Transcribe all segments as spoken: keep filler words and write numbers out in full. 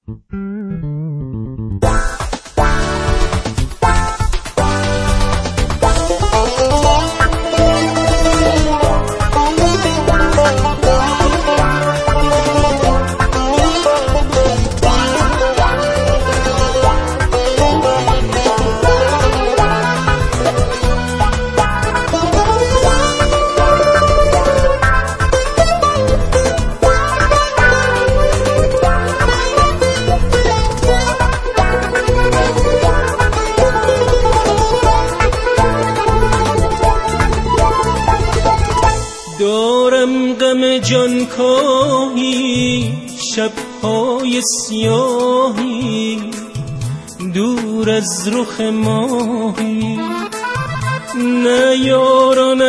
دارم غم جانکاهی، شبهای سیاهی، دور از رخ ماهی، نه یاران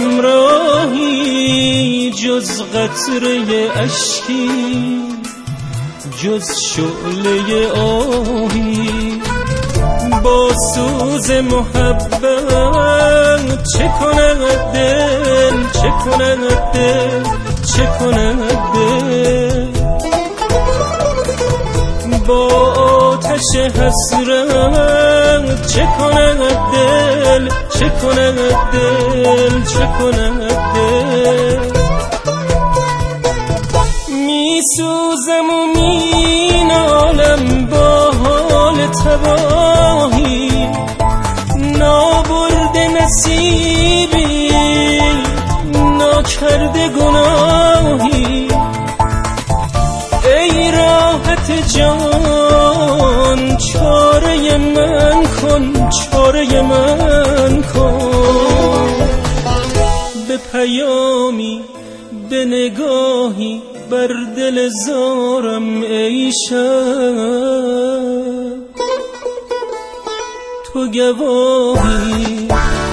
همراهی جز قطره اشکی، جز شعله آهی. با سوز محبت چه کند دل، چه کند دل، چه کند دل. با آتش حسرت چه کند دل، چه کند دل، چه کند دل. می سوزم و می نالم با حال تباهی، نابرده نصیبی، ناکرده گناهی. ای راحت جان چاره من کن، چاره من کن. به پیامی، به نگاهی بر دل زارم ای شب، تو گواهی.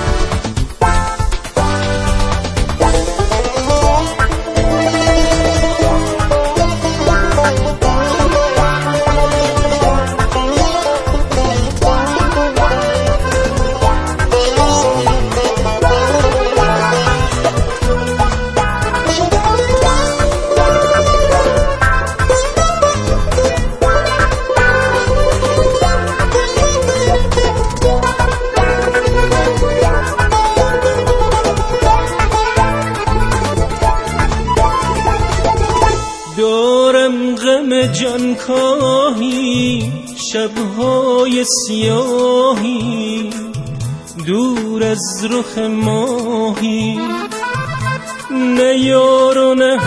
دارم غم جانکاهی، شبهای سیاهی، دور از رخ ماهی، نه یار و نه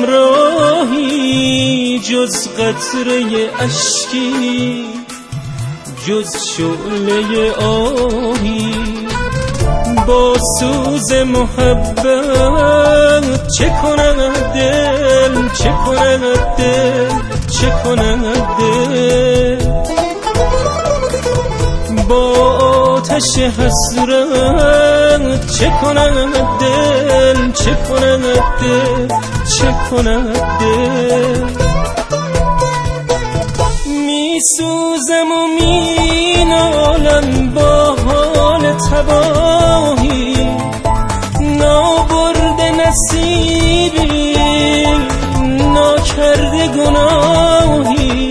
همراهی جز قطره اشکی، جز شعله آهی. با سوز محبت چه کند دل، چه کند دل، چه کند دل. با آتش حسرت چه کند دل، چه کند دل، چه کند دل. می سوزم و می نالم با حال تباهی، نابرده نصیبی، ناکرده گناهی.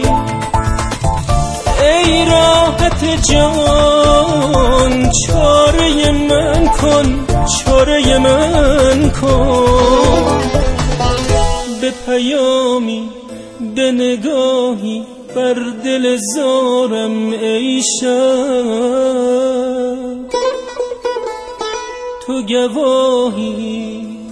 ای راحت جان چاره من کن، چاره من کن. به پیامی، به نگاهی بر دل زارم ای شب، تو گواهی.